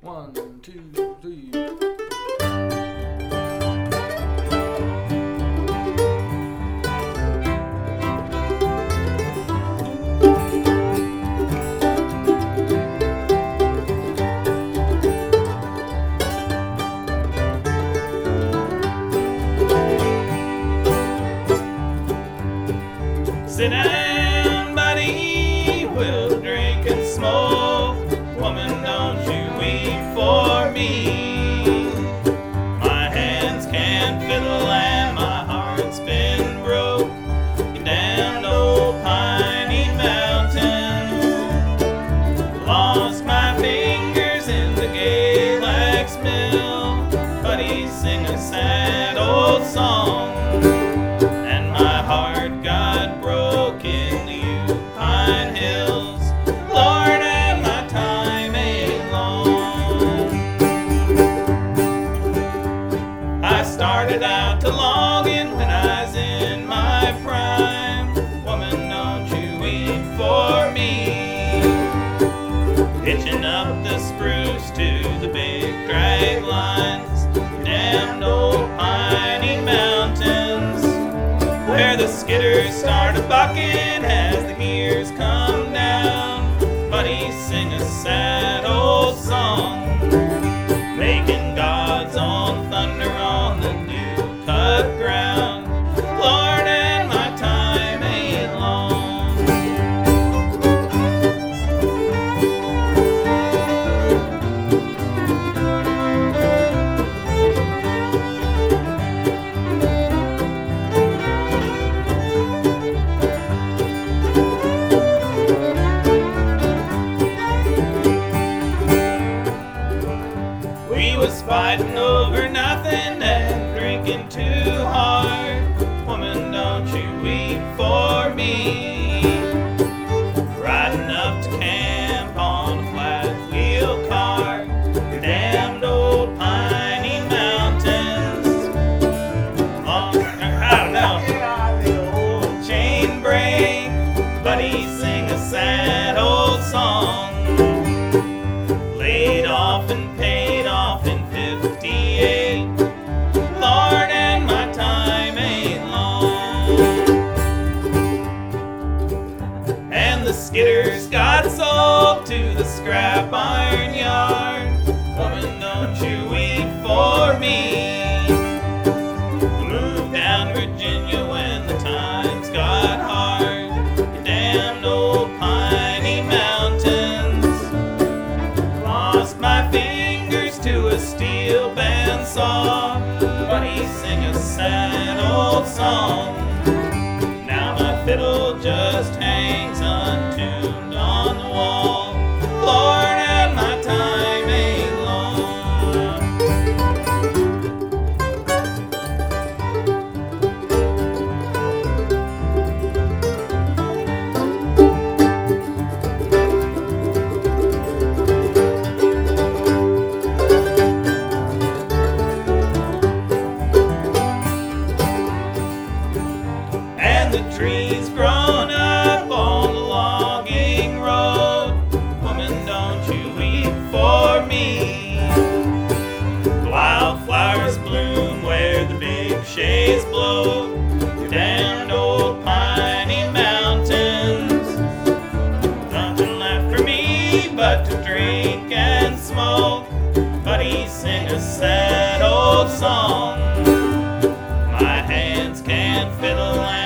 1, 2, 3. Sit down, buddy, we'll drink and smoke. Woman, don't you weep for me. My hands can't fiddle and my heart's been broke. You damned old piney mountain. Lost my fingers in the Galax mill. Buddy, sing a sad old song. And my heart got broke in the Pine Hills. Lord, and my time ain't long. I started out to longing when I was in my prime. Woman, don't you weep for me. Hitching up the spruce to the big drag lines. Damned old piney mountains, where the skidders start a-bucking as the gears come down. Buddy, sing a sad old song, making God's own thunder on the new cut ground. Lord, and my time ain't long. We was fighting over nothing and drinking too hard. Woman, don't you weep for me. Riding up to camp on a flat wheel car. Your damned old piney mountains. I don't know. Old chain break. Buddy, sing a sad old song. Laid off and paid off in 58. Lord, and my time ain't long. And the skidders got sold to the scrap iron yard. Woman, don't you weep for me. Moved down Virginia when the times got hard. You damned old piney mountains. Lost my fingers to a steel bandsaw. Buddy, sing a sad old song. Now my fiddle just hangs untuned on the wall. Lord, and my time ain't long. And the trees grown up on the logging road. Woman, don't you weep for me. Wildflowers bloom where the big shades blow. Your damned old piney mountains. Nothing left for me but to drink and smoke. Buddy, sing a sad old song. My hands can't fiddle